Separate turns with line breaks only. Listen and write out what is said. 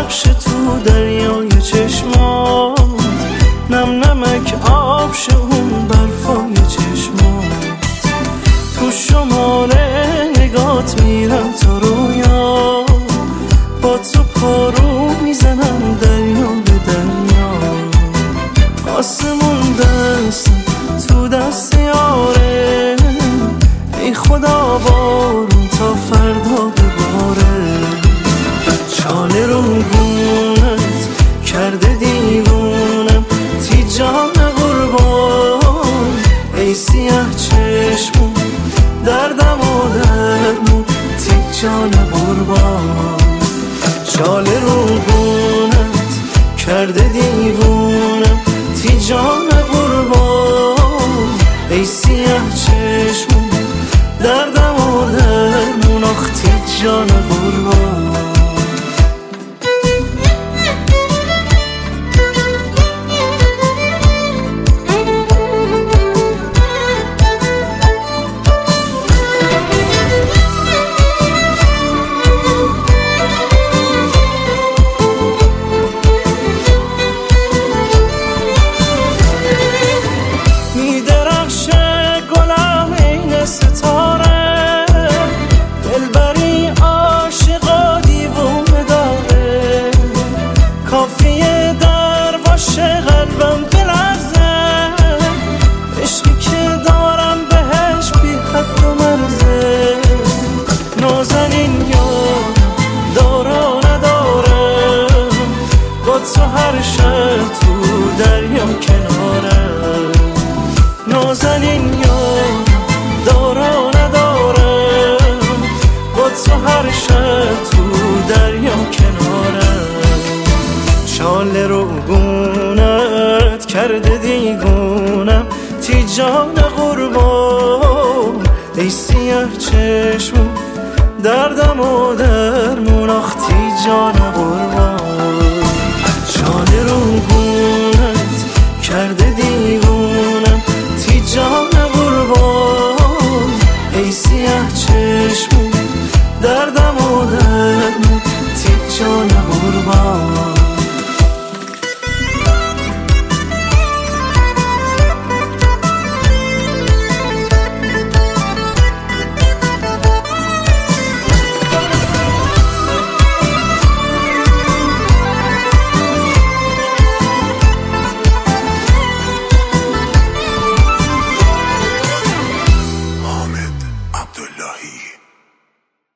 نقش تو دریای چشمات، نم نمک آب شه اون برفای چشمات. تو شمال نگات میرم تا رویا، با تو پارو میزنم دریا به دریا. آسمون دست تو دست یاره، ای خدا بارون تا فردا بباره. چاله رو گونت کرده دیوونم، تی جان قربان ای سیاه چشمون، دردم و درمون تی جان قربان. چاله رو گونت کرده دیوونم، تی جان قربان ای سیاه چشمون، دردم و درمون آخ تی جان قربان. ستاره دلبری عاشقا دیوونه داره، کافیه در باشه قلبم بلرزه. عشقی که دارم بهش بی حد و مرزه. نازنین یار دارا ندارم، با تو هر شب تو دریا کنارم. نازنین یار دارا ندارم، با تو هر شب تو دریا کنارم. چاله رو گونت کرده دیوونم، تی جان قربان ای سیاه چشمون، دردم و درمون آخ تی جان